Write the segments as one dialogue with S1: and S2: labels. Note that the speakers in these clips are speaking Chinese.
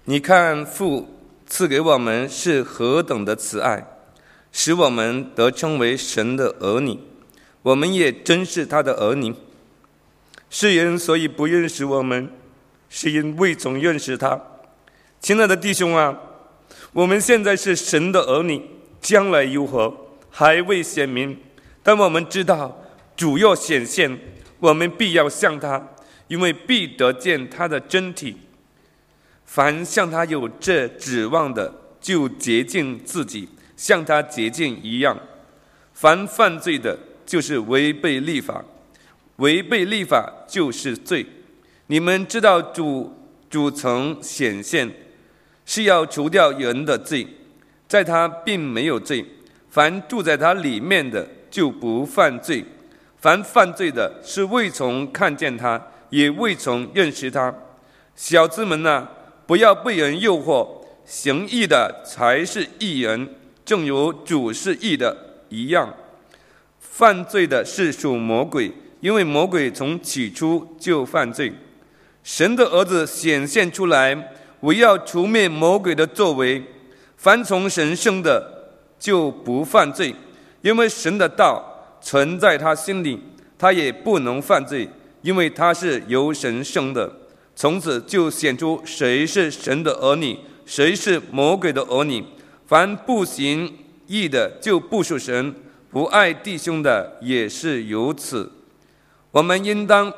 S1: 你看父赐给我们是何等的慈爱，使我们得称为神的儿女，我们也真是他的儿女。世人所以不认识我们，是因未曾认识他。亲爱的弟兄啊，我们现在是神的儿女，将来如何还未显明，但我们知道主要显现，我们必要像他，因为必得见他的真体。凡像他有这指望的，就洁净自己，像他洁净一样。凡犯罪的，就是违背律法，违背律法就是罪。你们知道主曾显现，是要除掉人的罪，在他并没有罪。凡住在他里面的，就不犯罪。凡犯罪的，是未曾看见他，也未曾认识他。小子们啊，不要被人诱惑，行义的才是义人，正如主是义的一样。犯罪的是属魔鬼，因为魔鬼从起初就犯罪。神的儿子显现出来，为要除灭魔鬼的作为。凡从神生的，就不犯罪，因为神的道存在他心里，他也不能犯罪，因为他是由神生的。从此就显出谁是神的儿女，谁是魔鬼的儿女。凡不行义的，就不属神；不爱弟兄的，也是如此。我们应当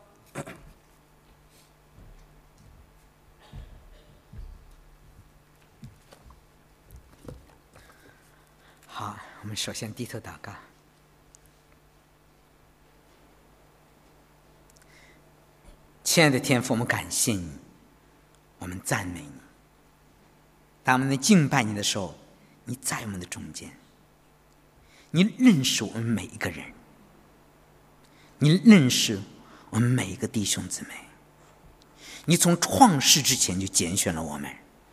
S2: 好，我们首先低头祷告。亲爱的天父，我们感谢你，我们赞美你。当我们能敬拜你的时候，你在我们的中间，你认识我们每一个人，你认识我们每一个弟兄姊妹，你从创世之前就拣选了我们，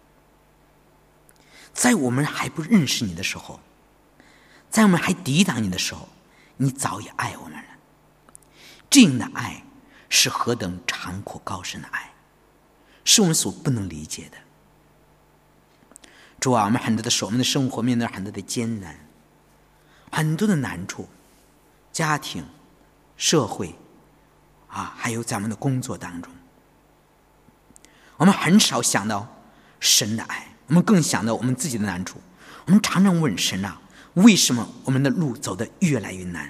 S2: 在我们还不认识你的时候，在我们还抵挡你的时候，你早已爱我们了。这样的爱是何等长阔高深的爱，是我们所不能理解的。主啊，我们很多的时候，我们的生活面对很多的艰难，很多的难处，家庭、社会还有在我们的工作当中，我们很少想到神的爱，我们更想到我们自己的难处。我们常常问神啊，为什么我们的路走得越来越难？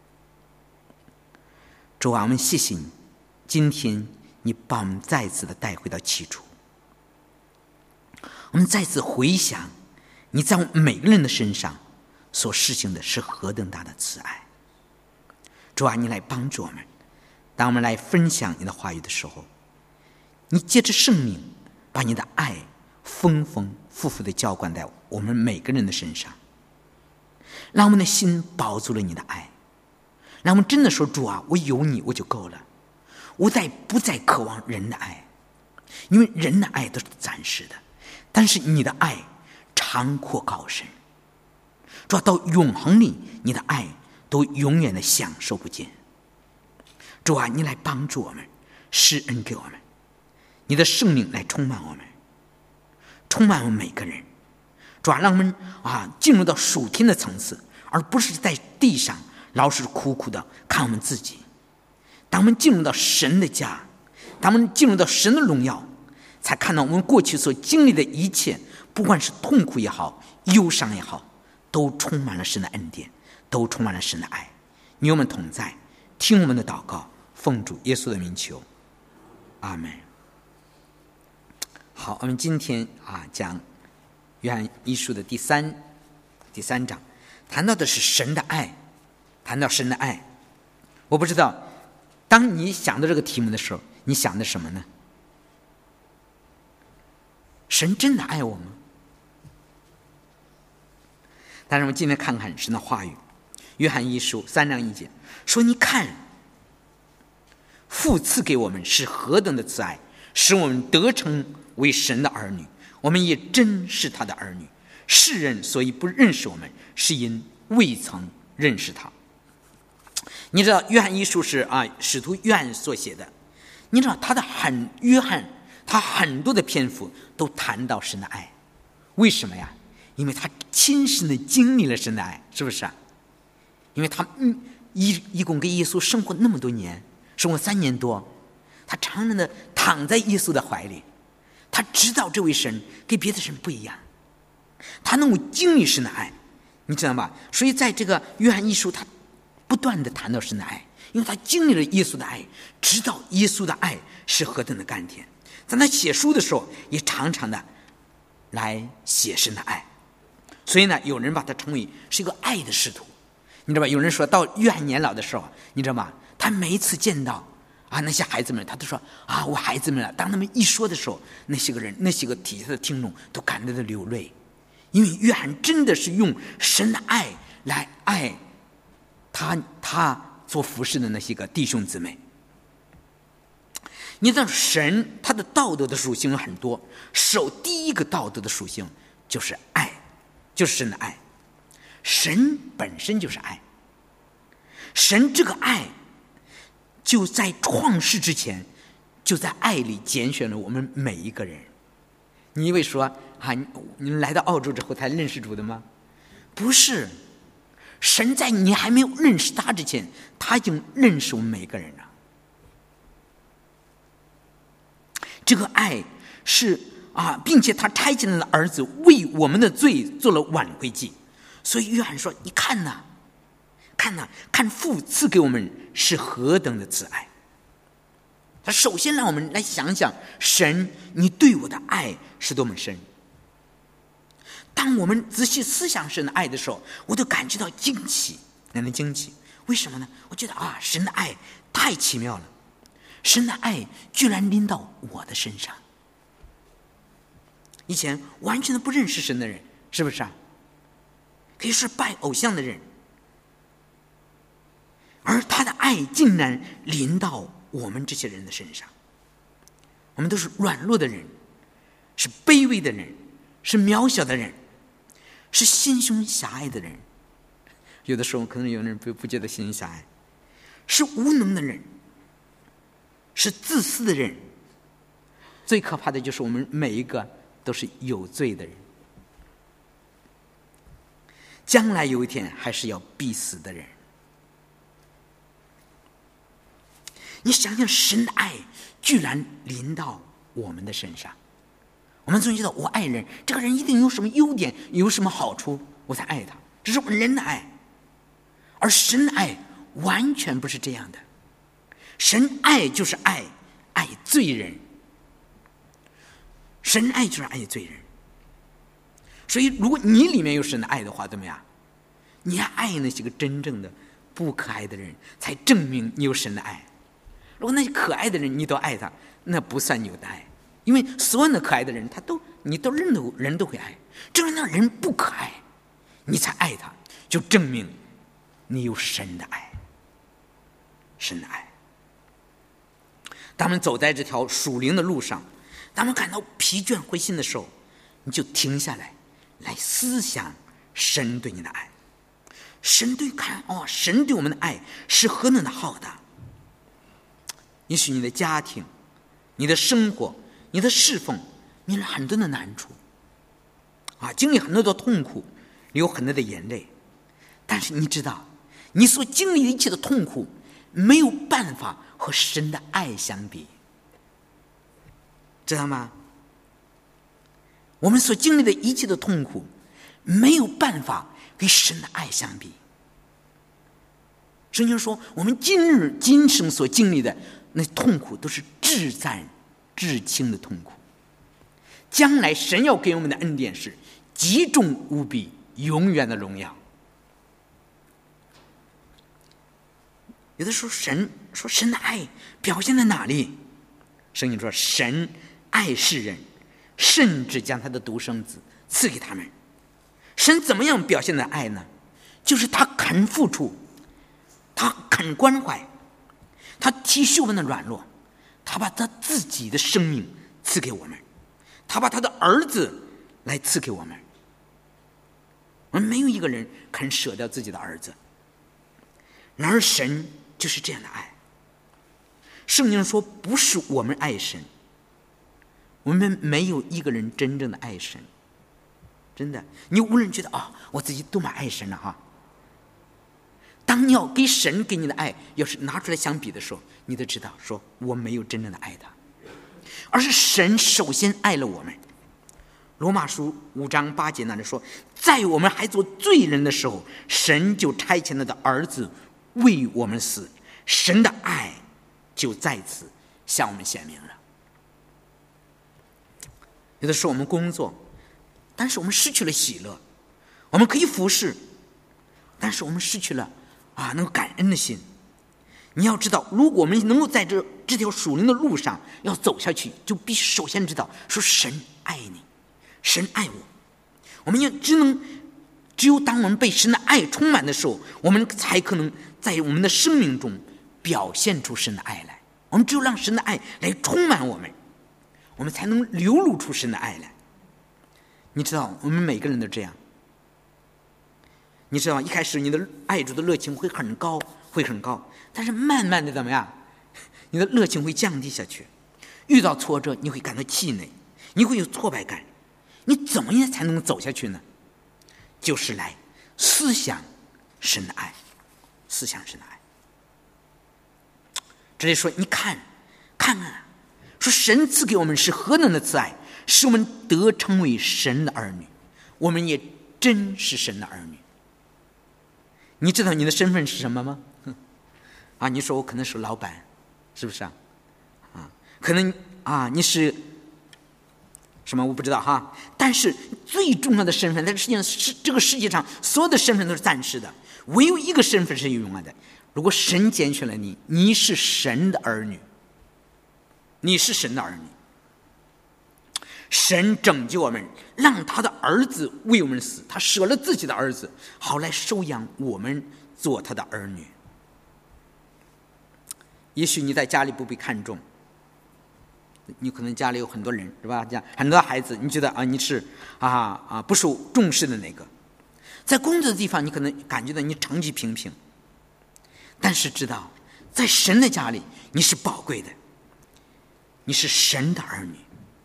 S2: 主啊，我们谢谢你，今天你把我们再次的带回到起初，我们再次回想你在我们每个人的身上所施行的是何等大的慈爱。主啊，你来帮助我们，当我们来分享你的话语的时候，你借着圣灵把你的爱丰丰富富的浇灌在我们每个人的身上，让我们的心饱足了你的爱，让我们真的说，主啊，我有你我就够了，我不再渴望人的爱，因为人的爱都是暂时的，但是你的爱长阔高深，主啊，到永恒里你的爱都永远的享受不见。主啊，你来帮助我们，施恩给我们，你的圣灵来充满我们，充满我们每个人。主啊，让我们进入到属天的层次，而不是在地上老是苦苦的看我们自己。当我们进入到神的家，当我们进入到神的荣耀，才看到我们过去所经历的一切，不管是痛苦也好，忧伤也好，都充满了神的恩典，都充满了神的爱。与我们同在，听我们的祷告，奉主耶稣的名求，阿们。好，我们今天讲约翰一书的第三章，谈到的是神的爱。谈到神的爱，我不知道当你想到这个题目的时候，你想的什么呢？神真的爱我吗？但是我们今天看看神的话语，约翰一书3章1节说，你看父赐给我们是何等的慈爱，使我们得称为神的儿女，我们也真是他的儿女。世人所以不认识我们，是因未曾认识他。你知道约翰一书是使徒约翰所写的，你知道他他很多的篇幅都谈到神的爱。为什么呀？因为他亲身的经历了神的爱，是不是啊？因为他一共跟耶稣生活那么多年，生活3年多，他常常的躺在耶稣的怀里，他知道这位神跟别的神不一样，他能够经历神的爱，你知道吧？所以在这个约翰一书，他不断的谈到神的爱，因为他经历了耶稣的爱，知道耶稣的爱是何等的甘甜。在他写书的时候，也常常的来写神的爱。所以呢，有人把他称为是一个爱的使徒，你知道吧？有人说到约翰年老的时候，你知道吗？他每一次见到那些孩子们，他都说我孩子们了。当他们一说的时候，那些个人，那些个底下的听众都感到的流泪，因为约翰真的是用神的爱来爱他所服侍的那些个弟兄姊妹。你知道神他的道德的属性有很多，第一个道德的属性就是爱，就是神的爱。神本身就是爱，神这个爱就在创世之前，就在爱里拣选了我们每一个人。你以为说你们来到澳洲之后才认识主的吗？不是，神在你还没有认识他之前，他已经认识我们每一个人了。这个爱是并且他差遣了儿子为我们的罪做了挽回祭。所以约翰说，你看呐，看父赐给我们是何等的慈爱。他首先让我们来想想，神你对我的爱是多么深。当我们仔细思想神的爱的时候，我都感觉到惊奇，惊奇。为什么呢？我觉得神的爱太奇妙了，神的爱居然临到我的身上。以前完全的不认识神的人，是不是可以是拜偶像的人，而他的爱竟然临到我们这些人的身上。我们都是软弱的人，是卑微的人，是渺小的人，是心胸狭隘的人。有的时候可能有人不觉得心胸狭隘，是无能的人，是自私的人。最可怕的就是我们每一个都是有罪的人，将来有一天还是要必死的人。你想想，神的爱居然临到我们的身上。我们总觉得我爱人，这个人一定有什么优点，有什么好处，我才爱他，这是我们人的爱。而神的爱完全不是这样的，神爱就是爱罪人，神爱就是爱罪人。所以如果你里面有神的爱的话，怎么样？你还爱那些个真正的不可爱的人，才证明你有神的爱。如果那些可爱的人你都爱他，那不算你有的爱。因为所有的可爱的人你都人都会爱，只有那人不可爱，你才爱他，就证明你有神的爱。神的爱。当我们走在这条属灵的路上，当我们感到疲倦灰心的时候，你就停下来思想神对你的爱。神对我们的爱是何等的浩大。也许你的家庭，你的生活，你的侍奉面临很多的难处经历很多的痛苦，流很多的眼泪，但是你知道你所经历的一切的痛苦没有办法和神的爱相比，知道吗？我们所经历的一切的痛苦没有办法跟神的爱相比。圣经说，我们今生所经历的那痛苦都是至赞至轻的痛苦，将来神要给我们的恩典是极重无比永远的荣耀。有的时候神说神的爱表现在哪里？圣经说神爱世人，甚至将他的独生子赐给他们。神怎么样表现的爱呢？就是他肯付出，他肯关怀，他体恤我们的软弱，他把他自己的生命赐给我们，他把他的儿子来赐给我们。我们没有一个人肯舍掉自己的儿子，然而神就是这样的爱。圣经说不是我们爱神， 我们没有一个人真正的爱神，真的。你无论觉得我自己多么爱神了哈，当你要给神给你的爱要是拿出来相比的时候，你都知道说我没有真正的爱他，而是神首先爱了我们。罗马书5章8节那里说，在我们还做罪人的时候，神就差遣他的儿子为我们死，神的爱就在此向我们显明了。有的时候我们工作，但是我们失去了喜乐，我们可以服侍，但是我们失去了能够感恩的心。你要知道，如果我们能够在这条属灵的路上要走下去，就必须首先知道说神爱你，神爱我。我们只有当我们被神的爱充满的时候，我们才可能在我们的生命中表现出神的爱来。我们只有让神的爱来充满我们，我们才能流露出神的爱来。你知道我们每个人都这样，你知道一开始你的爱主的热情会很高，但是慢慢的怎么样，你的热情会降低下去，遇到挫折你会感到气馁，你会有挫败感。你怎么样才能走下去呢？就是来思想神的爱，思想神的爱。这里说你看说神赐给我们是何等的慈爱，使我们得称为神的儿女，我们也真是神的儿女。你知道你的身份是什么吗？你说我可能是老板，是不是可能你是什么我不知道哈，但是最重要的身份，在这个世界上所有的身份都是暂时的，唯有一个身份是永远的。如果神拣选了你，你是神的儿女，你是神的儿女。神拯救我们，让他的儿子为我们死，他舍了自己的儿子，好来收养我们做他的儿女。也许你在家里不被看重，你可能家里有很多人是吧，很多孩子，你觉得你是不受重视的那个，在工作的地方你可能感觉到你成绩平平，但是知道在神的家里你是宝贵的，你是神的儿女。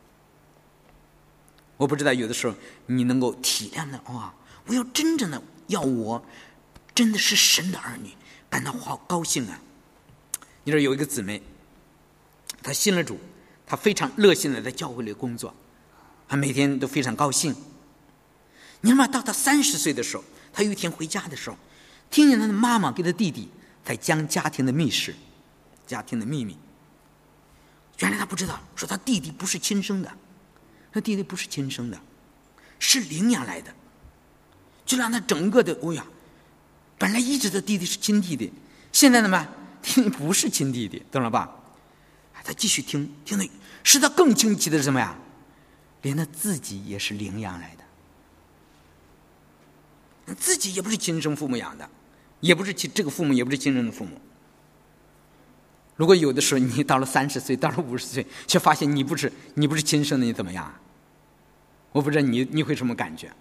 S2: 我不知道有的时候你能够体谅的我要真正的要我真的是神的儿女，感到好高兴啊。你说有一个姊妹，她信了主，她非常热心的在教会里工作，她每天都非常高兴。你知道吗？到她30岁的时候，她有一天回家的时候，听见她的妈妈给她弟弟在讲家庭的秘事，家庭的秘密。原来她不知道，说她弟弟不是亲生的，她弟弟不是亲生的，是领养来的，就让她整个的本来一直的弟弟是亲弟弟，现在呢弟弟不是亲弟弟，懂了吧？他继续听的使他更惊奇的是什么呀？连他自己也是领养来的，自己也不是亲生父母养的，也不是这个父母也不是亲生的父母。如果有的时候你到了30岁，到了50岁，却发现你不是亲生的，你怎么样？我不知道你会什么感觉？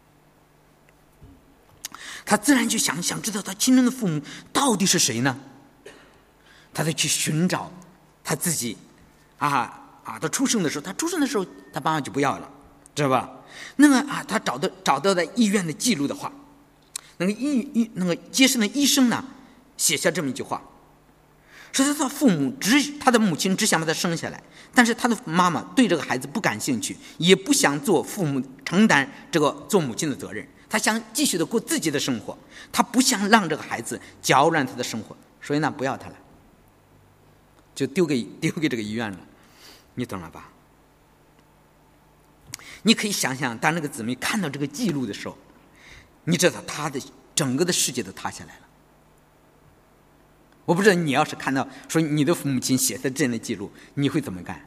S2: 他自然就想知道他亲生的父母到底是谁呢？他就去寻找他自己他出生的时候，他爸妈就不要了，知道吧？那个他找到的医院的记录的话，那个接生的医生呢写下这么一句话，说他的母亲只想把他生下来，但是他的妈妈对这个孩子不感兴趣，也不想做父母承担这个做母亲的责任，他想继续的过自己的生活，他不想让这个孩子搅乱他的生活，所以呢不要他了，就丢给这个医院了，你懂了吧？你可以想想，当那个姊妹看到这个记录的时候，你知道他的整个的世界都塌下来了。我不知道你要是看到说你的父母亲写的这样的记录，你会怎么干？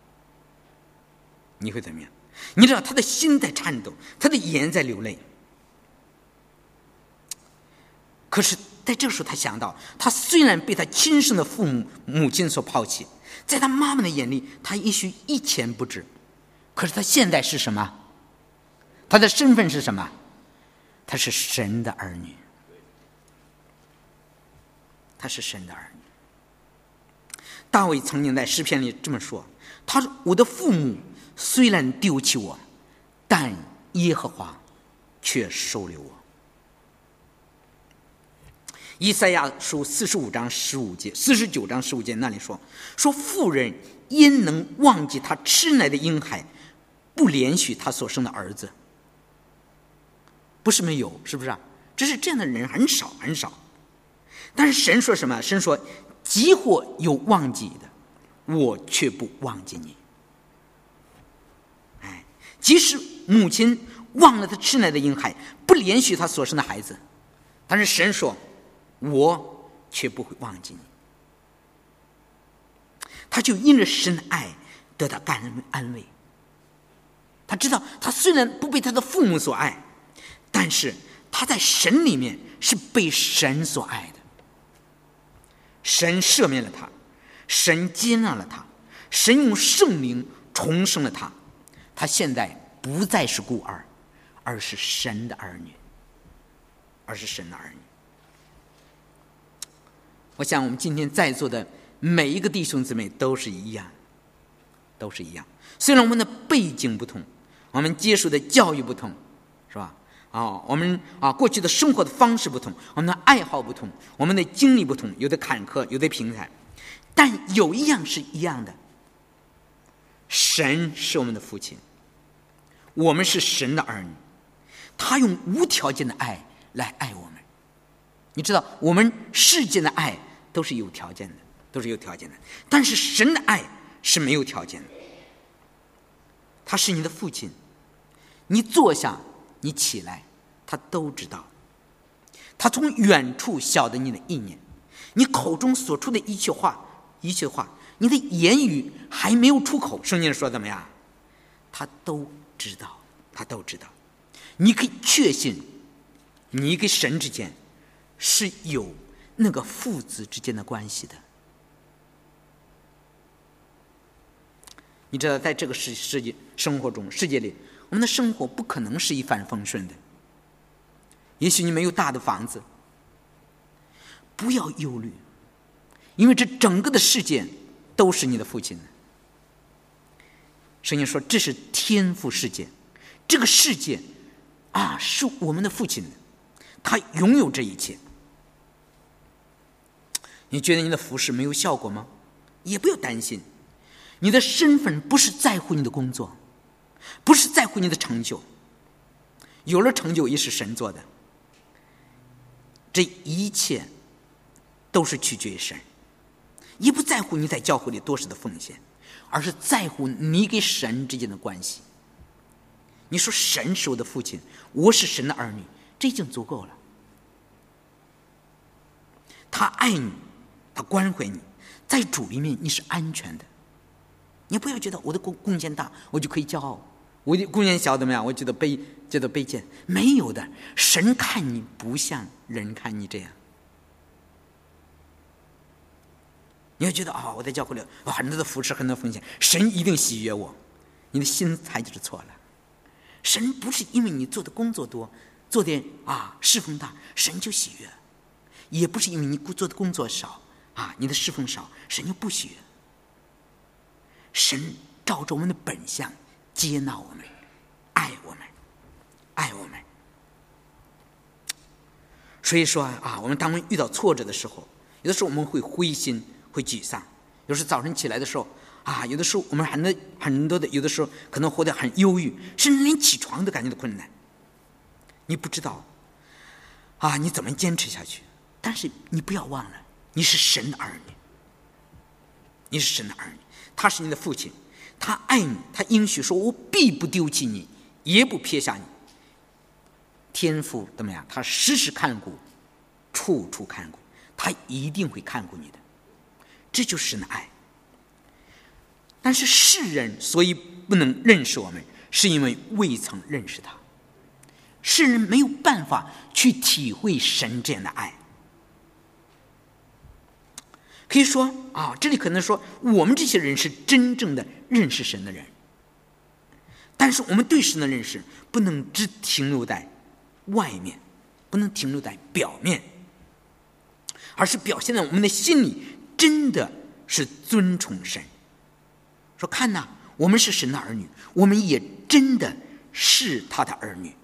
S2: 你会怎么样？你知道他的心在颤抖，他的眼在流泪。可是在这个时候他想到，他虽然被他亲生的母亲所抛弃，在他妈妈的眼里他也许一钱不值，可是他现在是什么？他的身份是什么？他是神的儿女，他是神的儿女。大卫曾经在诗篇里这么说，他说我的父母虽然丢弃我，但耶和华却收留我。以赛亚书49章15节那里说妇人焉能忘记她吃奶的婴孩，不怜恤她所生的儿子？不是没有，是不是啊？只是这样的人很少很少。但是神说什么？神说即或有忘记的，我却不忘记你。即使母亲忘了她吃奶的婴孩，不怜恤她所生的孩子，但是神说我却不会忘记你。他就因着神的爱得到安慰。他知道他虽然不被他的父母所爱，但是他在神里面是被神所爱的。神赦免了他，神接纳了他，神用圣灵重生了他。他现在不再是孤儿，而是神的儿女，我想我们今天在座的每一个弟兄姊妹都是一样。虽然我们的背景不同，我们接受的教育不同，是吧？我们过去的生活的方式不同，我们的爱好不同，我们的经历不同，有的坎坷，有的平坦，但有一样是一样的，神是我们的父亲，我们是神的儿女，他用无条件的爱来爱我们。你知道我们世间的爱都是有条件的，但是神的爱是没有条件的。他是你的父亲，你坐下你起来他都知道，他从远处晓得你的意念，你口中所出的一切话，你的言语还没有出口，圣经说怎么样？他都知道。你可以确信你跟神之间是有那个父子之间的关系的。你知道在这个世界里，我们的生活不可能是一帆风顺的。也许你没有大的房子，不要忧虑，因为这整个的世界都是你的父亲的。圣经说这是天父世界，这个世界是我们的父亲的，他拥有这一切。你觉得你的服侍没有效果吗？也不要担心，你的身份不是在乎你的工作，不是在乎你的成就，有了成就也是神做的，这一切都是取决于神，也不在乎你在教会里多少的奉献，而是在乎你跟神之间的关系。你说神是我的父亲，我是神的儿女，这已经足够了。他爱你，他关怀你，在主里面你是安全的。你不要觉得我的贡献大我就可以骄傲，我的贡献小怎么样我觉得卑贱，没有的。神看你不像人看你这样。你要觉得我在教会里很多的服侍，很多奉献，神一定喜悦我，你的心态就是错了。神不是因为你做的工作多，做点侍奉大神就喜悦，也不是因为你做的工作少你的侍奉少神就不喜悦。神照着我们的本相接纳我们，爱我们。所以说我们当我们遇到挫折的时候，有的时候我们会灰心，会沮丧。有时候早晨起来的时候有的时候我们很多的，有的时候可能活得很忧郁，甚至连起床都感觉到困难。你不知道你怎么坚持下去，但是你不要忘了，你是神的儿女，他是你的父亲，他爱你，他应许说我必不丢弃你，也不撇下你。天父怎么样？他时时看顾，处处看顾，他一定会看顾你的，这就是神的爱。但是世人所以不能认识我们，是因为未曾认识他。世人没有办法去体会神这样的爱。可以说这里可能说我们这些人是真正的认识神的人，但是我们对神的认识不能只停留在外面，不能停留在表面，而是表现在我们的心里真的是尊崇神。说看我们是神的儿女，我们也真的是他的儿女。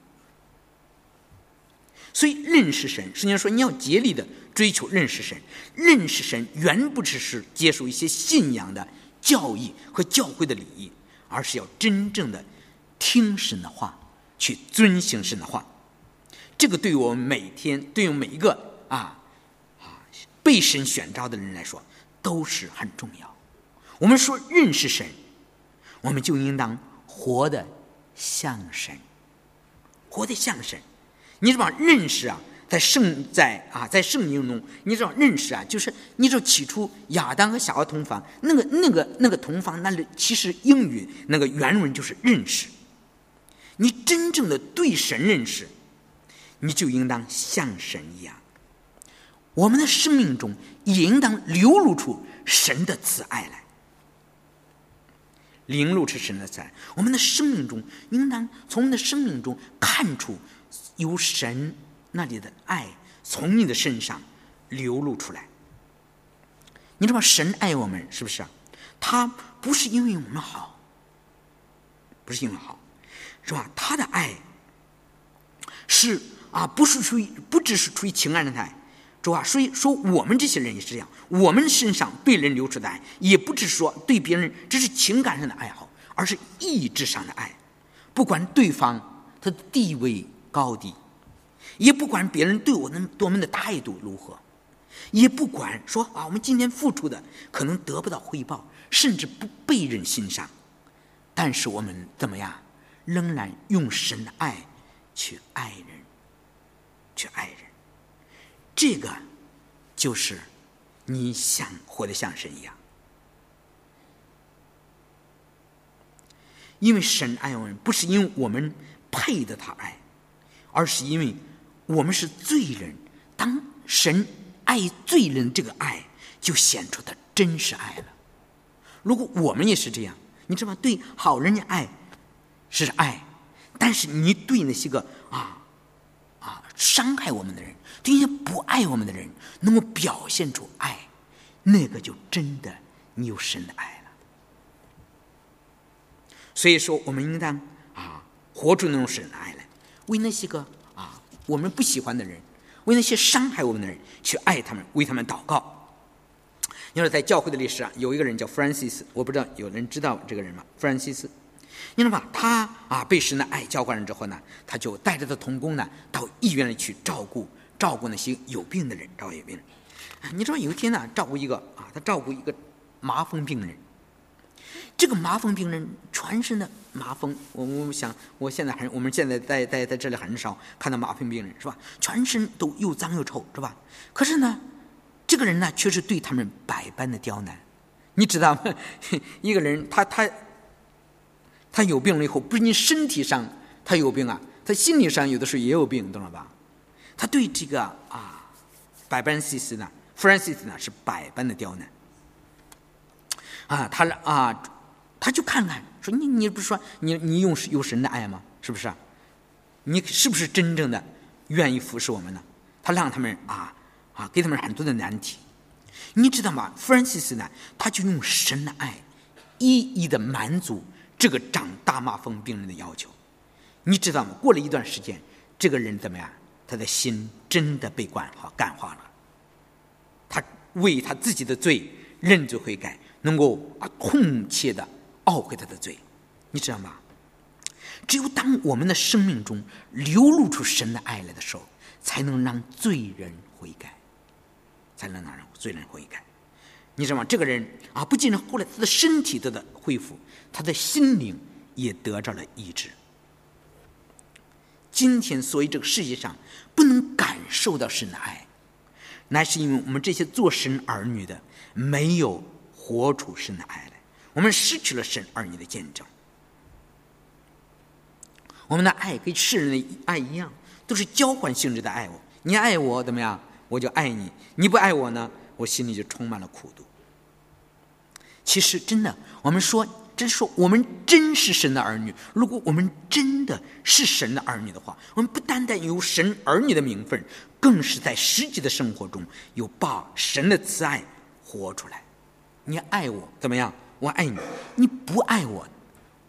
S2: 所以认识神，圣经说你要竭力的追求认识神。认识神远不只是接受一些信仰的教义和教会的礼仪，而是要真正的听神的话，去遵行神的话。这个对我们每天，对于每一个被神选召的人来说都是很重要。我们说认识神，我们就应当活得像神，活得像神。你知道认识在圣经中，你知道认识就是你知道起初亚当和夏娃同房，那个同房，那里其实英语那个原文就是认识。你真正的对神认识，你就应当像神一样。我们的生命中也应当流露出神的慈爱来，流露出神的慈爱。我们的生命中应当从我们的生命中看出由神那里的爱从你的身上流露出来。你知道神爱我们是不是他不是因为我们好，不是因为好，是吧？他的爱是不只是出于情爱的爱，所以说我们这些人也是这样，我们身上对人流出的爱也不只是说对别人这是情感上的爱好，而是意志上的爱。不管对方他的地位高低，也不管别人对我们的态度如何，也不管说我们今天付出的可能得不到回报，甚至不被人欣赏，但是我们怎么样仍然用神的爱去爱人，去爱人。这个就是你想活得像神一样。因为神爱我们，不是因为我们配得他爱，而是因为我们是罪人。当神爱罪人，这个爱就显出他真实爱了。如果我们也是这样，你知道吗？对好人的爱是爱，但是你对那些个伤害我们的人，对那些不爱我们的人，能够表现出爱，那个就真的你有神的爱了。所以说我们应当活出那种神的爱来，为那些个我们不喜欢的人，为那些伤害我们的人去爱他们，为他们祷告。你说在教会的历史上有一个人叫弗兰西斯，我不知道有人知道这个人吗？弗兰西斯，你知道吗？他被神的爱浇灌了之后呢，他就带着他同工呢到医院里去照顾那些有病的人，照顾有病人。你知道有一天呢，他照顾一个麻风病人。这个麻风病人全身的麻风，我想我们现在在这里很少看到麻风病人，是吧？全身都又脏又臭，是吧？可是呢，这个人呢却是对他们百般的刁难。你知道吗？一个人他有病了以后，不仅身体上他有病他心理上有的时候也有病，懂了吧？他对这个弗兰西斯呢是百般的刁难他就看看说你不是说你有神的爱吗？是不是你是不是真正的愿意服侍我们呢？他让他们给他们很多的难题。你知道吗？弗兰西斯呢，他就用神的爱一一的满足这个长大麻风病人的要求。你知道吗？过了一段时间，这个人怎么样？他的心真的被感化了，他为他自己的罪认罪悔改，能够痛切的懊悔他的罪。你知道吗？只有当我们的生命中流露出神的爱来的时候，才能让罪人悔改，你知道吗？这个人不仅后来他的身体得到恢复，他的心灵也得着了医治。今天所以这个世界上不能感受到神的爱，乃是因为我们这些做神儿女的没有活出神的爱来，我们失去了神儿女的见证。我们的爱跟世人的爱一样，都是交换性质的爱我。你爱我怎么样，我就爱你；你不爱我呢，我心里就充满了苦毒。其实真的，我们说我们真是神的儿女，如果我们真的是神的儿女的话，我们不单单有神儿女的名分，更是在实际的生活中有把神的慈爱活出来。你爱我怎么样，我爱你；你不爱我，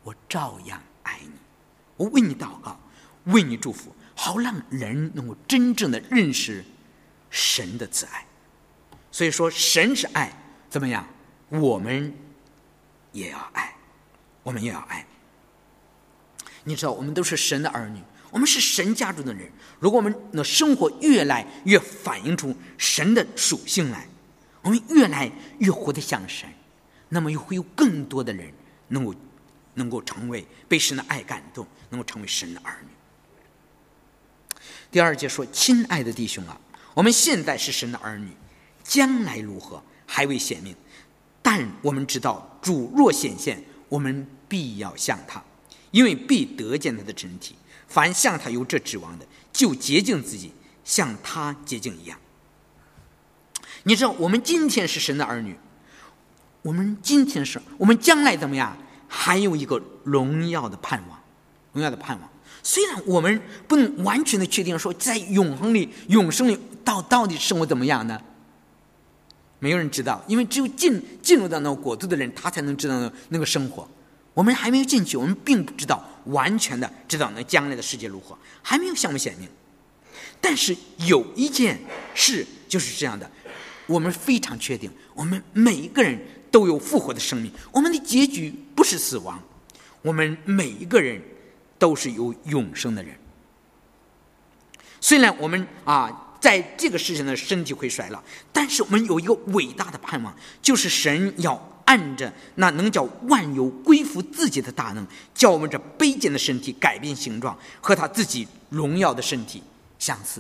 S2: 我照样爱你。我为你祷告，为你祝福，好让人能够真正的认识神的慈爱。所以说神是爱，怎么样？我们也要爱，我们也要爱。你知道我们都是神的儿女，我们是神家中的人，如果我们的生活越来越反映出神的属性来，我们越来越活得像神，那么又会有更多的人能够成为被神的爱感动，能够成为神的儿女。第2节说，亲爱的弟兄啊，我们现在是神的儿女，将来如何还未显明，但我们知道主若显现，我们必要像他，因为必得见他的真体。凡像他有这指望的，就洁净自己，像他洁净一样。你知道我们今天是神的儿女，我们今天是，我们将来怎么样？还有一个荣耀的盼望，荣耀的盼望。虽然我们不能完全的确定说在永生里到底生活怎么样呢？没有人知道，因为只有进入到那个国度的人，他才能知道那个生活。我们还没有进去，我们并不知道完全的知道那将来的世界如何，还没有向我们显明。但是有一件事就是这样的，我们非常确定，我们每一个人都有复活的生命，我们的结局不是死亡，我们每一个人都是有永生的人。虽然我们在这个世上的身体会衰老，但是我们有一个伟大的盼望，就是神要按着那能叫万有归服自己的大能，叫我们这卑贱的身体改变形状，和他自己荣耀的身体相似。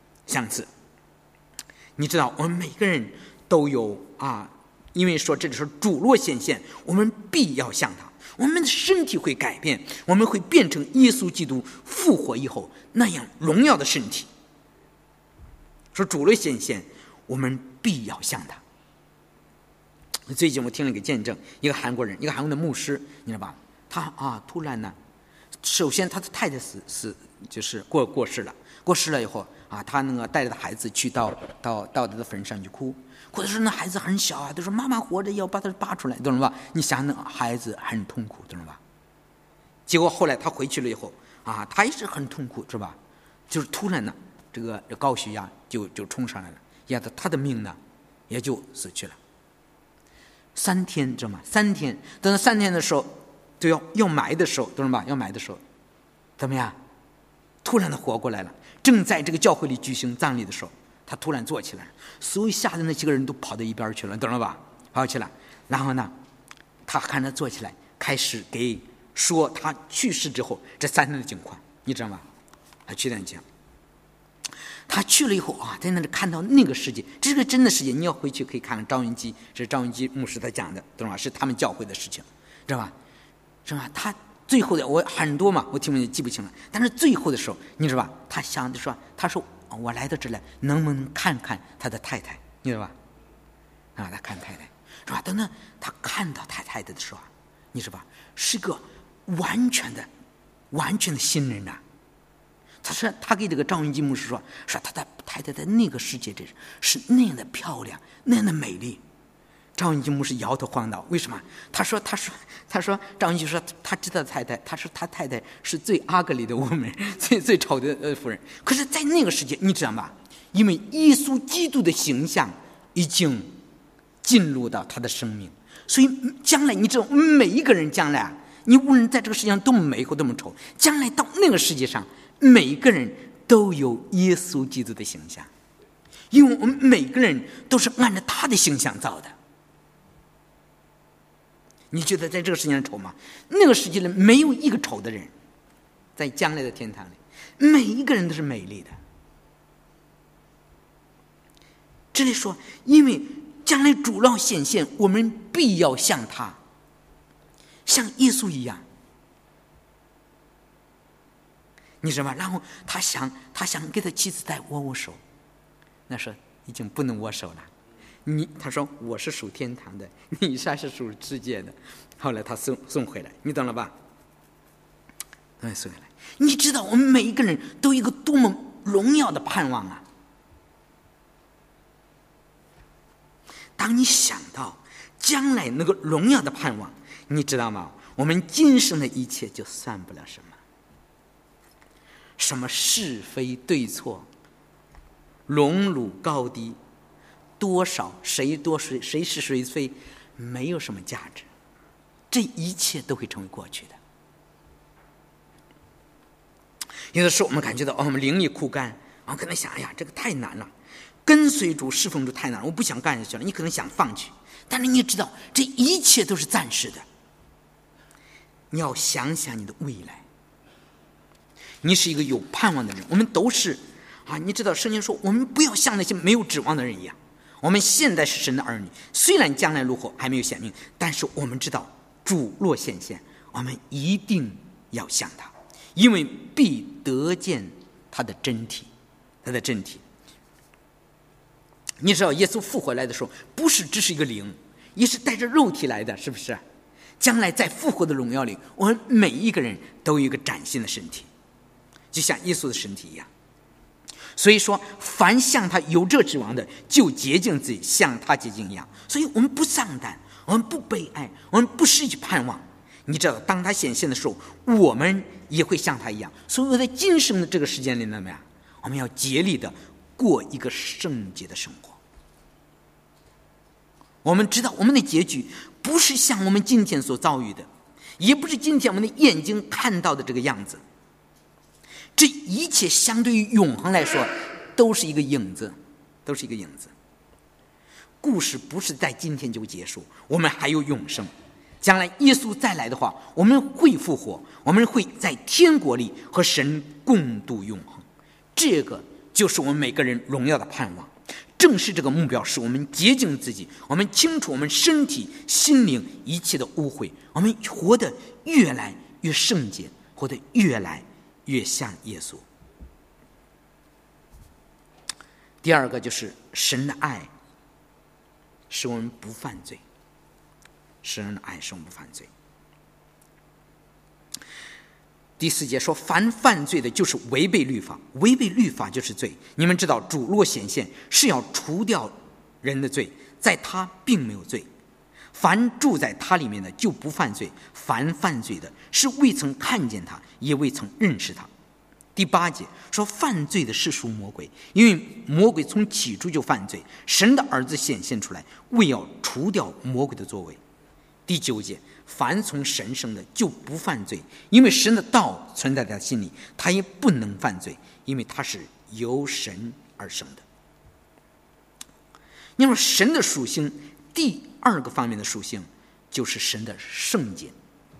S2: 你知道我们每个人都有因为说这里说主若显现，我们必要像他，我们的身体会改变，我们会变成耶稣基督复活以后那样荣耀的身体。说主若显现，我们必要像他。最近我听了一个见证，一个韩国的牧师，你知道吧？他突然呢，首先他的太太就是过世了以后他那个带着孩子去到他的坟上去哭的时候，那孩子很小他说妈妈活着，要把他拔出来，懂了吧？你想那孩子很痛苦，懂了吧？结果后来他回去了以后他也是很痛苦，是吧？就是突然呢，这个高血压就冲上来了，压得他的命呢也就死去了。3天，知道吗？3天，等到3天的时候，就要埋的时候，懂了吧？要埋的时候，怎么样？突然的活过来了。正在这个教会里举行葬礼的时候，他突然坐起来了，所以吓得那几个人都跑到一边去了，懂了吧？跑去了。然后呢，他看他坐起来，开始给说他去世之后这3天的情况，你知道吗？他去那讲。他去了以后在那里看到那个世界，这是个真的世界。你要回去可以看看赵云基，这是赵云基牧师他讲的，懂吗？是他们教会的事情，知道吧？是吧？他最后的我很多嘛，我听不记不清了。但是最后的时候，你知道吧？他想着说，他说我来到这来，能不能看看他的太太？你知道吧？他看太太，是吧？等到他看到他太太的时候，你知道吧？是个完全的新人呐。他说，他给这个赵云基牧师说他的太太在那个世界里是那样的漂亮，那样的美丽。赵云基牧师摇头晃脑，为什么？他说赵云基说他知道太太，他说他太太是最ugly的woman，最丑的妇人。可是在那个世界，你知道吗？因为耶稣基督的形象已经进入到他的生命，所以将来你知道每一个人将来你无论在这个世界上多么美或多么丑，将来到那个世界上每一个人都有耶稣基督的形象，因为我们每个人都是按照他的形象造的。你觉得在这个世界上丑吗？那个世界里没有一个丑的人，在将来的天堂里，每一个人都是美丽的。这里说，因为将来主要显现，我们必要像他，像耶稣一样。你知道吗？然后他想给他妻子再握手，那时候已经不能握手了。他说我是属天堂的，你是属世界的。后来他送回来，你懂了吧？送回来。你知道我们每一个人都有一个多么荣耀的盼望啊！当你想到将来那个荣耀的盼望，你知道吗？ 我们今生的一切就算不了什么。什么是非对错、荣辱高低、多少谁多谁是谁非，没有什么价值，这一切都会成为过去的。有的时候我们感觉到我们灵力枯干，我可能想，哎呀，这个太难了，跟随主侍奉主太难了，我不想干下去了。你可能想放弃，但是你也知道这一切都是暂时的。你要想想你的未来，你是一个有盼望的人，我们都是你知道圣经说我们不要像那些没有指望的人一样。我们现在是神的儿女，虽然将来如何还没有显明，但是我们知道主若显现，我们一定要像他，因为必得见他的真体。你知道耶稣复活来的时候，不是只是一个灵，也是带着肉体来的，是不是？将来在复活的荣耀里，我们每一个人都有一个崭新的身体，就像耶稣的身体一样。所以说凡向他有这指望的，就洁净自己，像他洁净一样。所以我们不丧胆，我们不悲哀，我们不失去盼望。你知道当他显现的时候，我们也会像他一样。所以在今生的这个时间里呢，我们要竭力的过一个圣洁的生活。我们知道我们的结局不是像我们今天所遭遇的，也不是今天我们的眼睛看到的这个样子。这一切相对于永恒来说都是一个影子，故事不是在今天就结束，我们还有永生。将来耶稣再来的话，我们会复活，我们会在天国里和神共度永恒。这个就是我们每个人荣耀的盼望。正是这个目标使我们洁净自己，我们清楚我们身体心灵一切的污秽，我们活得越来越圣洁，活得越来越像耶稣。第二个就是神的爱使我们不犯罪，神的爱使我们不犯罪。第4节说，凡犯罪的就是违背律法，违背律法就是罪。你们知道主若显现是要除掉人的罪，在他并没有罪。凡住在他里面的就不犯罪，凡犯罪的是未曾看见他，也未曾认识他。第8节说，犯罪的是属魔鬼，因为魔鬼从起初就犯罪，神的儿子显现出来，为要除掉魔鬼的作为。第9节，凡从神生的就不犯罪，因为神的道存在他心里，他也不能犯罪，因为他是由神而生的。那么神的属性第2个方面的属性就是神的圣洁。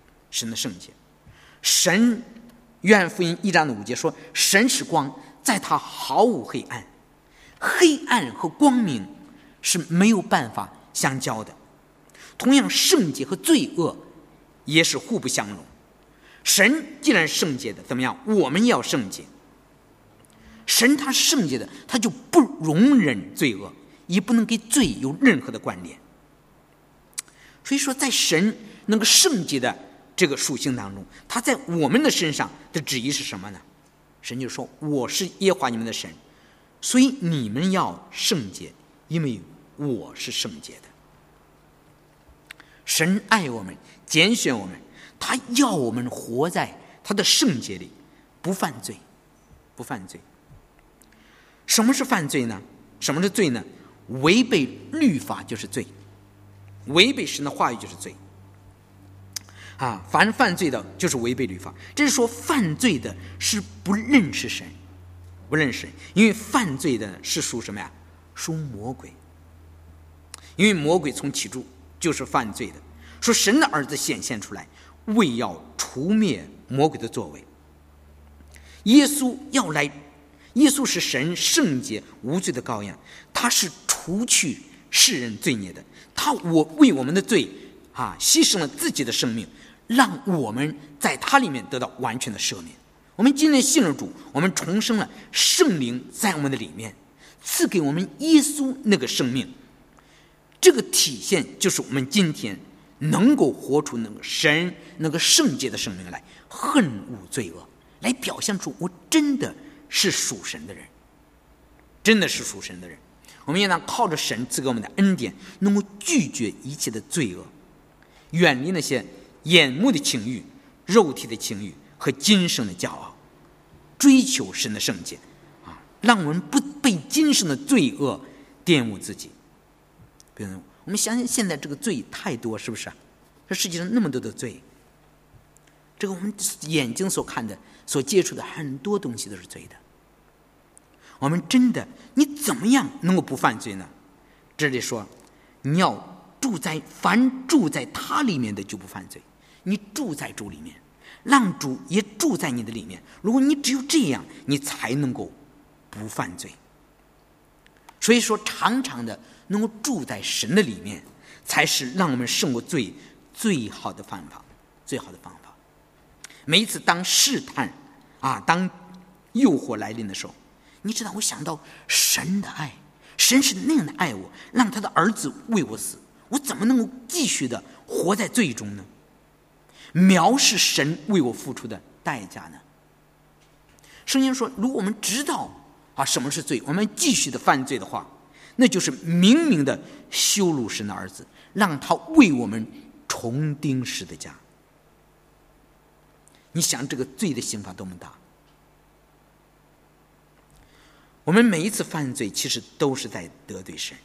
S2: 神约翰福音1章5节说，神是光，在他毫无黑暗，黑暗和光明是没有办法相交的。同样，圣洁和罪恶也是互不相容。神既然圣洁的，怎么样？我们也要圣洁。神他圣洁的，他就不容忍罪恶，也不能给罪有任何的关联。所以说，在神那个圣洁的这个属性当中，他在我们的身上的旨意是什么呢？神就说，我是耶和华你们的神，所以你们要圣洁，因为我是圣洁的。神爱我们，拣选我们，他要我们活在他的圣洁里，不犯罪。什么是犯罪呢？什么是罪呢？违背律法就是罪，违背神的话语就是罪。凡犯罪的就是违背律法。这是说犯罪的是不认识神，因为犯罪的是属什么呀？属魔鬼。因为魔鬼从起初就是犯罪的。说神的儿子显现出来，为要除灭魔鬼的作为。耶稣是神圣洁无罪的羔羊，他是除去世人罪孽的。他为我们的罪牺牲了自己的生命，让我们在他里面得到完全的赦免。我们今天信了主，我们重生了，圣灵在我们的里面赐给我们耶稣那个生命。这个体现就是我们今天能够活出那个神那个圣洁的生命来，恨恶罪恶，来表现出我真的是属神的人，我们也能靠着神赐给我们的恩典，能够拒绝一切的罪恶，远离那些眼目的情欲、肉体的情欲和今生的骄傲，追求神的圣洁让我们不被今生的罪恶玷污自己。比如我们想想现在这个罪太多，是不是这世界上那么多的罪，这个我们眼睛所看的所接触的很多东西都是罪的。我们真的你怎么样能够不犯罪呢？这里说你要凡住在他里面的就不犯罪。你住在主里面，让主也住在你的里面，如果你只有这样，你才能够不犯罪。所以说常常的能够住在神的里面，才是让我们胜过罪最好的方法。每一次当试探当诱惑来临的时候，你知道我想到神的爱，神是那样的爱我，让他的儿子为我死，我怎么能够继续的活在罪中呢？藐视神为我付出的代价呢？圣经说，如果我们知道什么是罪，我们继续的犯罪的话，那就是明明的羞辱神的儿子，让他为我们重钉十字架。你想这个罪的刑罚多么大？我们每一次犯罪其实都是在得罪神，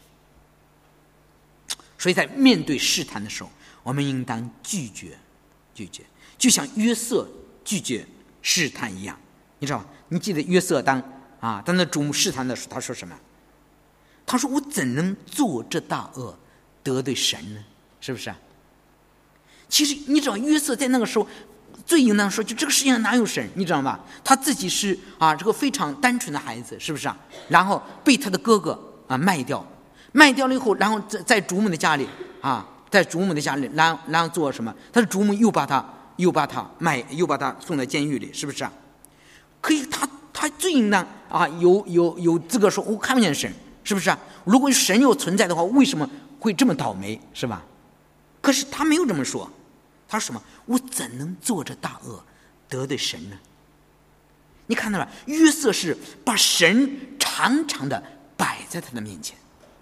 S2: 所以在面对试探的时候，我们应当拒绝，就像约瑟拒绝试探一样。你知道吗？你记得约瑟当那主目试探的时候，他说什么？他说我怎能做这大恶得罪神呢？是不是其实你知道约瑟在那个时候最应当说，就这个世界上哪有神？你知道吗？他自己是这个非常单纯的孩子，是不是然后被他的哥哥卖掉了以后，然后在主母的家里然后做什么？他的主母又把他送到监狱里，是不是可以他最应当有资格说我看不见神，是不是如果神有存在的话，为什么会这么倒霉，是吧？可是他没有这么说，他说什么？我怎能做这大恶得罪神呢？你看到了，约瑟是把神常常的摆在他的面前。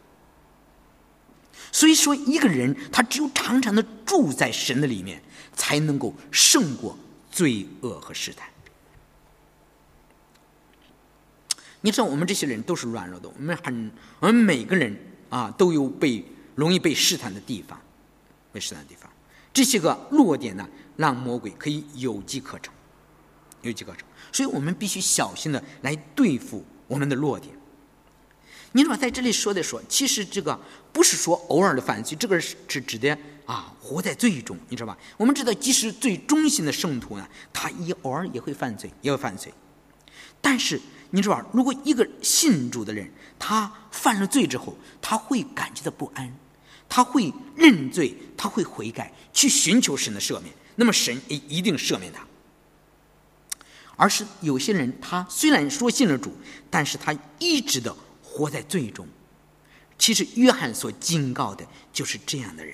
S2: 所以说一个人他只有常常的住在神的里面，才能够胜过罪恶和试探。你知道我们这些人都是软弱的，我们每个人都有容易被试探的地方，这些个弱点呢，让魔鬼可以有机可乘。所以我们必须小心的来对付我们的弱点。你知道在这里说，其实这个不是说偶尔的犯罪，这个是指的活在罪中，你知道吧？我们知道即使最忠心的圣徒呢，他偶尔也会犯罪，但是你知道，如果一个信主的人他犯了罪之后，他会感觉到不安，他会认罪，他会悔改，去寻求神的赦免，那么神也一定赦免他。而是有些人他虽然说信了主，但是他一直的活在罪中。其实约翰所警告的就是这样的人。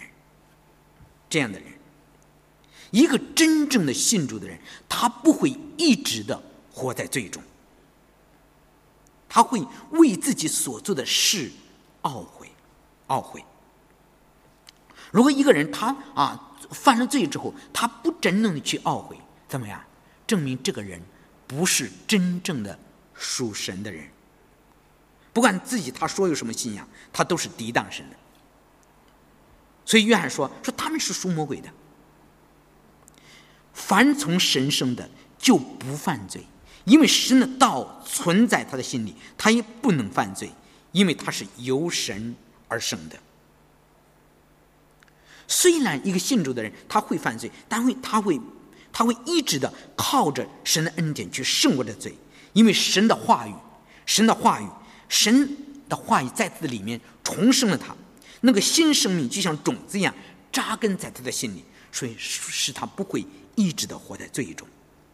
S2: 一个真正的信主的人，他不会一直的活在罪中，他会为自己所做的事懊悔。如果一个人他犯了罪之后，他不真正的去懊悔，怎么样？证明这个人不是真正的属神的人。不管自己他说有什么信仰，他都是抵挡神的。所以约翰说他们是属魔鬼的。凡从神生的就不犯罪，因为神的道存在他的心里，他也不能犯罪，因为他是由神而生的。虽然一个信主的人他会犯罪，但他会一直的靠着神的恩典去胜过这罪，因为神的话语在他的里面重生了他，那个新生命就像种子一样扎根在他的心里，所以使他不会一直的活在罪中。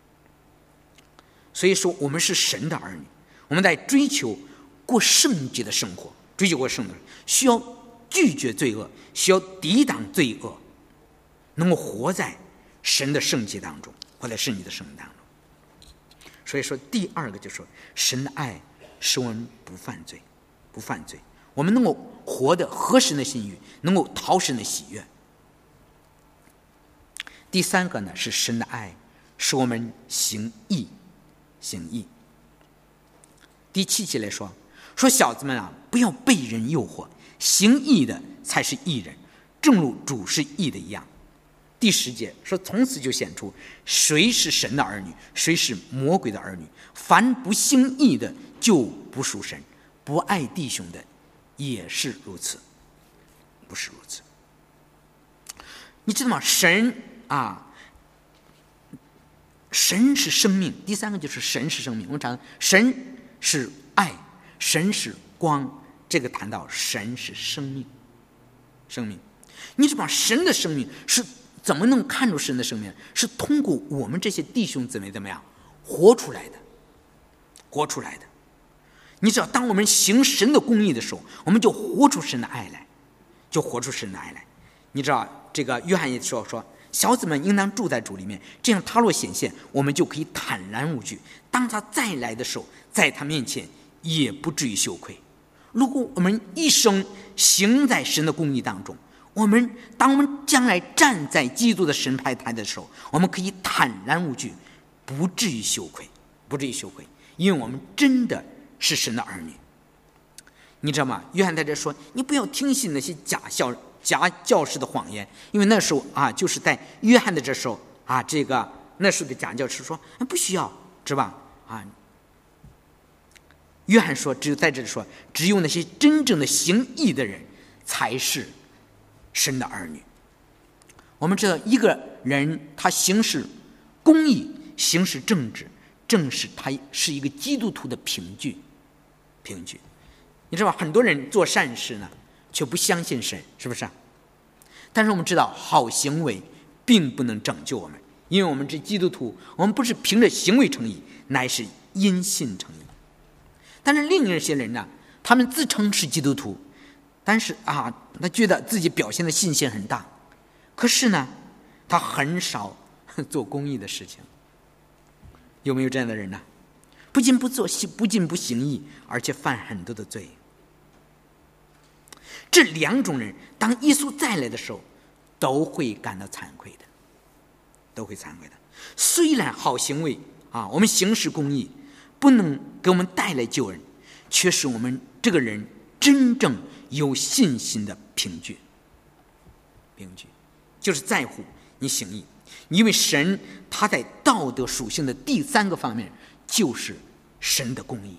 S2: 所以说我们是神的儿女，我们在追求过圣洁的生活，需要拒绝罪恶，需要抵挡罪恶，能够活在神的圣洁当中，当中。所以说第二个就是说，神的爱使我们不犯罪，我们能够活得合神的心意，能够讨神的喜悦。 第三个呢是神的爱使我们行义。第7节来说小子们啊，不要被人诱惑，行义的才是义人，正如主是义的一样。第10节说，从此就显出谁是神的儿女，谁是魔鬼的儿女。凡不行义的就不属神，不爱弟兄的也是如此，不是如此。你知道吗？神是生命。第3个就是神是生命。我们讲神是爱，神是光，这个谈到神是生命。你知道吗？神的生命是怎么能看出神的生命？是通过我们这些弟兄姊妹怎么样活出来的。你知道，当我们行神的公义的时候，我们就活出神的爱来，你知道，这个约翰也说小子们应当住在主里面，这样他若显现，我们就可以坦然无惧。当他再来的时候，在他面前也不至于羞愧。如果我们一生行在神的公义当中，当我们将来站在基督的审判台的时候，我们可以坦然无惧，不至于羞愧，因为我们真的是神的儿女。你知道吗？约翰在这说，你不要听信那些假教师的谎言，因为那时候就是在约翰的这时候那时候的假教师说不需要，是吧？约翰说，只有在这里说，只有那些真正的行义的人才是神的儿女。我们知道，一个人他行使公义，行使正直，正是他是一个基督徒的凭据。你知道，很多人做善事呢，却不相信神，是不是？但是我们知道，好行为并不能拯救我们，因为我们是基督徒，我们不是凭着行为称义，乃是因信称义。但是另一些人呢，他们自称是基督徒，但是他觉得自己表现的信心很大，可是呢，他很少做公义的事情。有没有这样的人呢？不仅不行义，而且犯很多的罪。这两种人，当耶稣再来的时候，都会感到惭愧的。虽然好行为我们行使公义不能给我们带来救恩，却是我们这个人真正有信心的凭据，就是在乎你行义。因为神他在道德属性的第3个方面就是神的公义。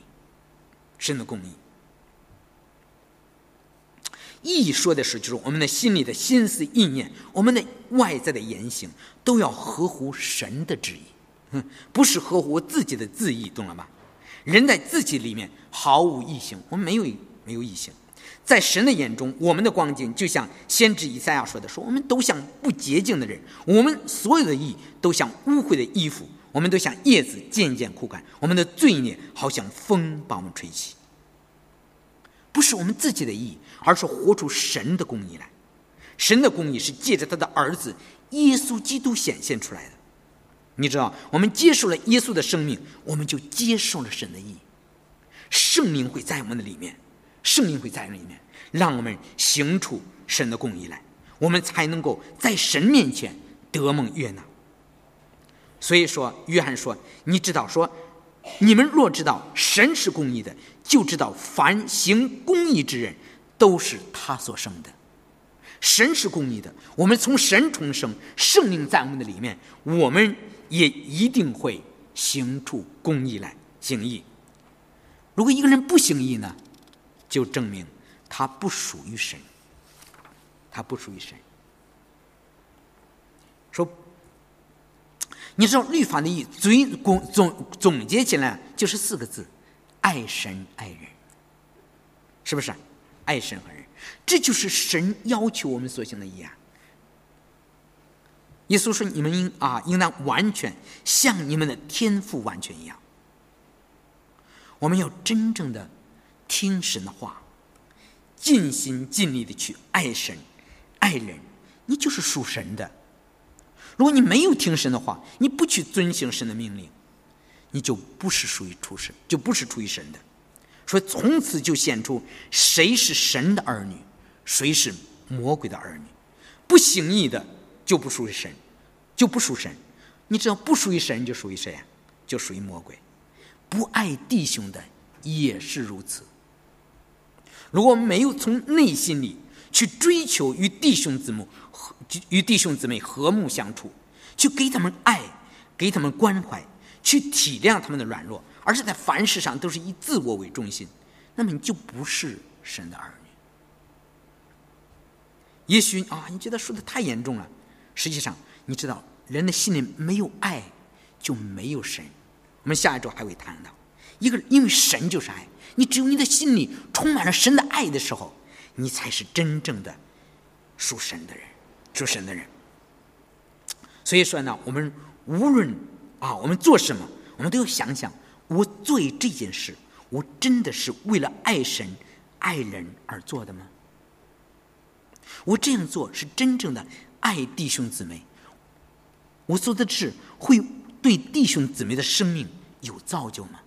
S2: 义说的是，就是我们的心里的心思意念，我们的外在的言行都要合乎神的旨意，不是合乎自己的自意，懂了吗？人在自己里面毫无异行，我们没有异行。在神的眼中，我们的光景就像先知以赛亚说的，说我们都像不洁净的人，我们所有的义都像污秽的衣服，我们都像叶子渐渐枯干，我们的罪孽好像风把我们吹起。不是我们自己的义，而是活出神的公义来。神的公义是借着他的儿子耶稣基督显现出来的。你知道，我们接受了耶稣的生命，我们就接受了神的义。圣灵会在我们的里面，让我们行出神的公义来，我们才能够在神面前得蒙悦纳。所以说，约翰说，你知道说，你们若知道神是公义的，就知道凡行公义之人都是他所生的。神是公义的，我们从神重生，圣灵在我们的里面，我们也一定会行出公义来，行义。如果一个人不行义呢，就证明他不属于神，说，你知道律法的意义总结起来就是4个字：爱神爱人，是不是？爱神和人，这就是神要求我们所行的义啊。耶稣说，你们应当完全像你们的天父完全一样。我们要真正的听神的话，尽心尽力的去爱神爱人，你就是属神的。如果你没有听神的话，你不去遵行神的命令，你就不是出于神的。所以从此就显出谁是神的儿女，谁是魔鬼的儿女。不行义的就不属于神， 就不属神。你知道不属于神就属于谁啊？就属于魔鬼。不爱弟兄的也是如此。如果没有从内心里去追求与弟兄姊妹和睦相处，去给他们爱，给他们关怀，去体谅他们的软弱，而是在凡事上都是以自我为中心，那么你就不是神的儿女。也许你觉得说的太严重了，实际上你知道人的心里没有爱就没有神。我们下一周还会谈到因为神就是爱，你只有你的心里充满了神的爱的时候，你才是真正的属神的人。所以说呢，我们无论我们做什么，我们都要想想，我做这件事，我真的是为了爱神爱人而做的吗？我这样做是真正的爱弟兄姊妹，我做的事会对弟兄姊妹的生命有造就吗？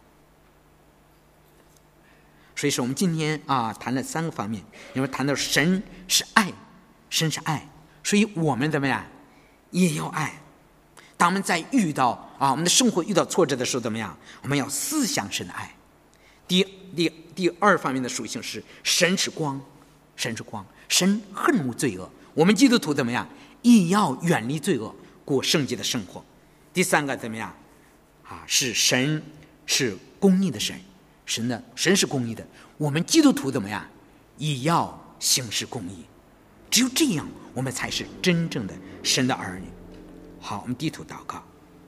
S2: 所以说我们今天谈了3个方面，因为谈到神是爱，所以我们怎么样也要爱。当我们在遇到我们的生活遇到挫折的时候，怎么样？我们要思想神的爱。第二方面的属性是神是光，神恨恶罪恶。我们基督徒怎么样？也要远离罪恶，过圣洁的生活。第3个怎么样？是神是公义的神是公义的，我们基督徒怎么样？也要行使公义。只有这样，我们才是真正的神的儿女。好，我们低头祷告。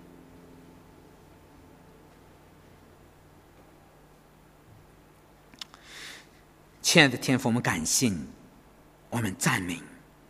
S2: 亲爱的天父，我们感谢你，我们赞美你。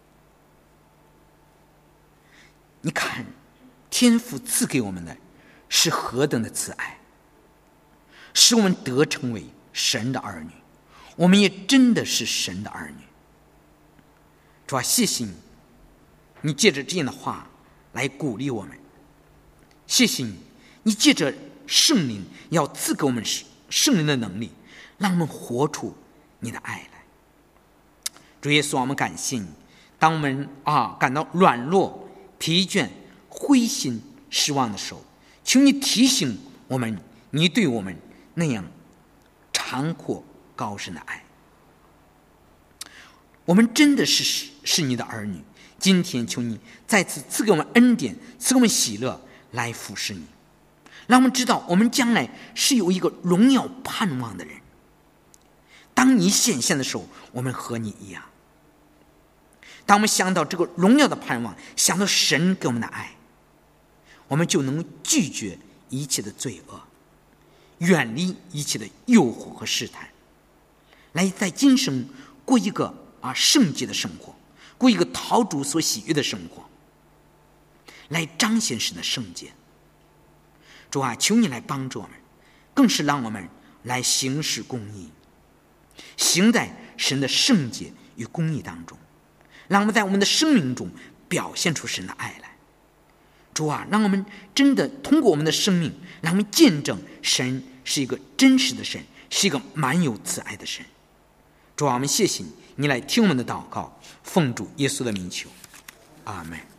S2: 你看，天父赐给我们的是何等的慈爱，使我们得成为神的儿女，我们也真的是神的儿女。主啊，谢谢你借着这样的话来鼓励我们，谢谢你借着圣灵要赐给我们圣灵的能力，让我们活出你的爱来。主耶稣，我们感谢你，当我们感到软弱、疲倦、灰心、失望的时候，请你提醒我们，你对我们那样长阔高深的爱。我们真的是你的儿女，今天求你再次赐给我们恩典，赐给我们喜乐，来服侍你，让我们知道我们将来是有一个荣耀盼望的人。当你显现的时候，我们和你一样。当我们想到这个荣耀的盼望，想到神给我们的爱，我们就能拒绝一切的罪恶，远离一切的诱惑和试探，来在今生过一个圣洁的生活，过一个讨主所喜悦的生活，来彰显神的圣洁。主啊，求你来帮助我们，更是让我们来行使公义，行在神的圣洁与公义当中，让我们在我们的生命中表现出神的爱来。主啊，让我们真的通过我们的生命，让我们见证神是一个真实的神，是一个满有慈爱的神。主啊，我们谢谢你，你来听我们的祷告，奉主耶稣的名求，阿们。